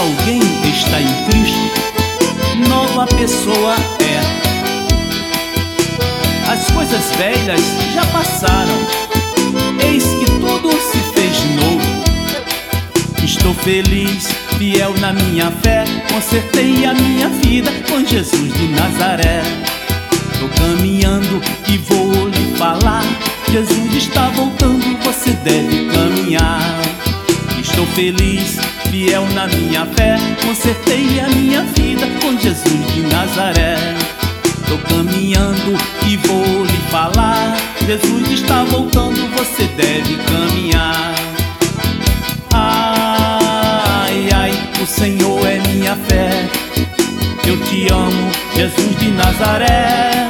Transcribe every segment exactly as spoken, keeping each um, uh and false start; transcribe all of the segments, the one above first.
alguém está em Cristo, nova pessoa é. As coisas velhas já passaram, eis que tudo se fez novo. Estou feliz, fiel na minha fé, consertei a minha vida com Jesus de Nazaré. Tô caminhando e vou lhe falar, Jesus está voltando, você deve caminhar. Estou feliz, fiel na minha fé, consertei a minha vida com Jesus de Nazaré. Tô caminhando e vou lhe falar, Jesus está voltando, você deve caminhar. Ai, ai, o Senhor é minha fé, eu te amo, Jesus de Nazaré.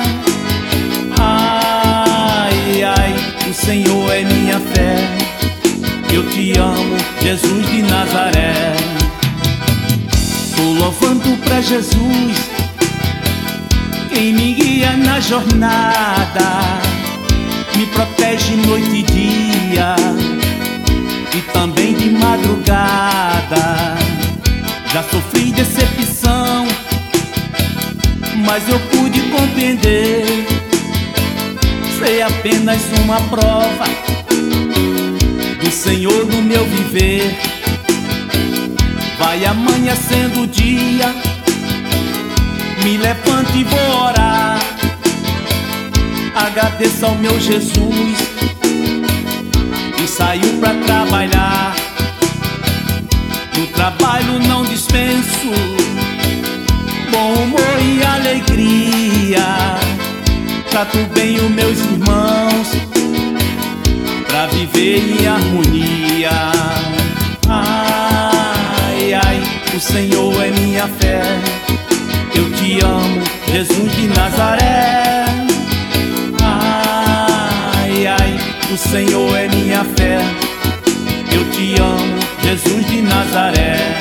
Ai, ai, o Senhor é minha fé, eu te amo, Jesus de Nazaré. Tô louvando pra Jesus, quem me guia na jornada, me protege noite e dia, e também de madrugada. Já sofri decepção, mas eu pude compreender, sei apenas uma prova do Senhor no meu viver. Vai amanhecendo o dia, me levanto e vou orar, agradeço ao meu Jesus e saio pra trabalhar. No trabalho não dispenso bom humor e alegria, trato bem os meus irmãos pra viver em harmonia. Ai, ai, o Senhor é minha fé, eu te amo, Jesus de Nazaré. Ai, ai, o Senhor é minha fé, eu te amo, Jesus de Nazaré.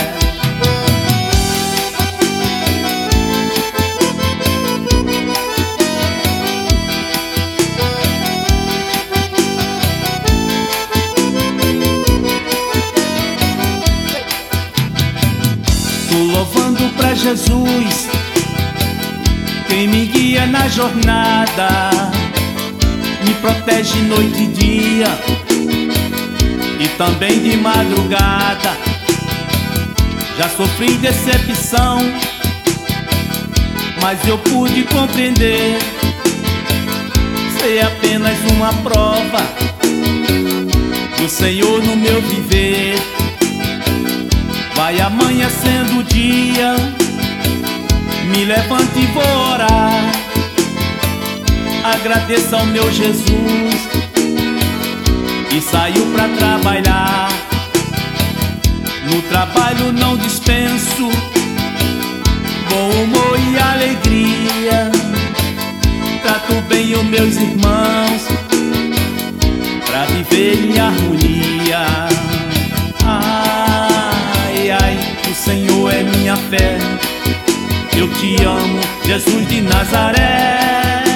Tô louvando pra Jesus, quem me guia na jornada, me protege noite e dia, e também de madrugada. Já sofri decepção, mas eu pude compreender, sei apenas uma prova do Senhor no meu viver. Vai amanhecendo o dia, me levanto e vou orar, agradeço ao meu Jesus e saio pra trabalhar. No trabalho não dispenso bom humor e alegria, trato bem os meus irmãos pra viver em harmonia. Ai, ai, o Senhor é minha fé, eu te amo, Jesus de Nazaré.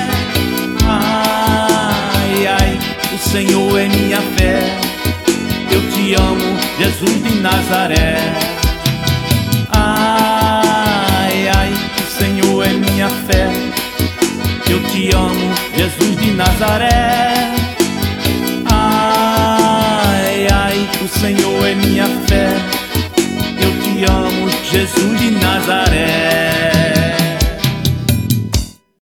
Ai, ai, o Senhor é minha fé, eu te amo, Jesus de Nazaré. Ai, ai, o Senhor é minha fé, eu te amo, Jesus de Nazaré. Ai, ai, o Senhor é minha fé, eu te amo, Jesus de Nazaré.